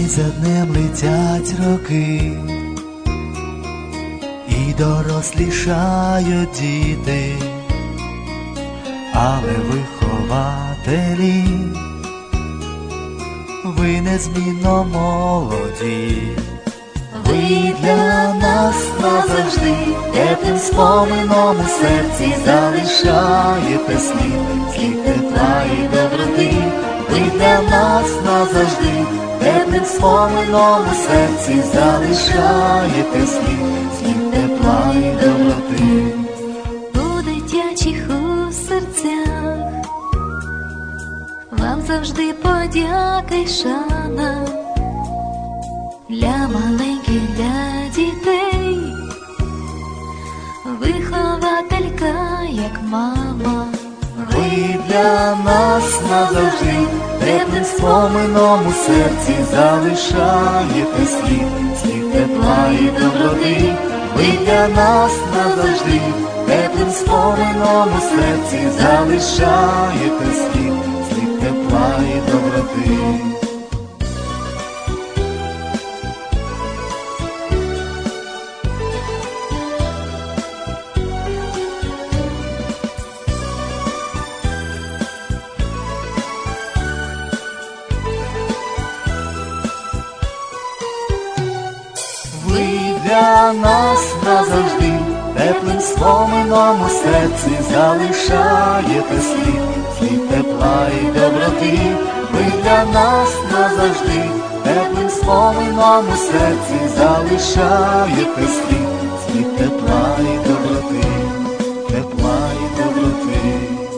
за днем летять роки, і дорослішають діти, але вихователі, ви незмінно молоді. Ви для нас назавжди теплим спомином у серці залишаєте слід тепла і доброти. Ви для нас назавжди теплим спомином у серці залишаєте слід тепла і доброти. У дитячих у серцях вам завжди подяка й шана. Для маленьких, для дітей вихователька, як мама. Ви для нас назавжди теплим спомином у серці залишаєте слід тепла і доброти. Ви для нас назавжди теплим спомином у серці залишаєте слід тепла і доброти. Ви для нас назавжди теплим спомином у серці залишаєте слід тепла і доброти. Ви для нас назавжди теплим спомином у серці залишаєте слід тепла і доброти, тепла і доброти.